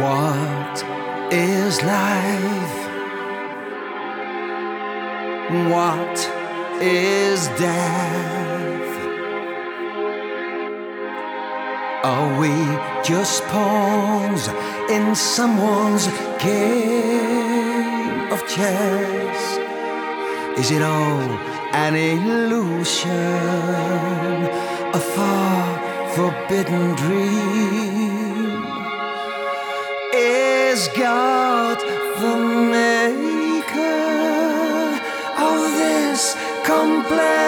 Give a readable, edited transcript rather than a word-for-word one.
What is life? What is death? Are we just pawns in someone's game of chess? Is it all an illusion, a far forbidden dream? Is God the maker of this complex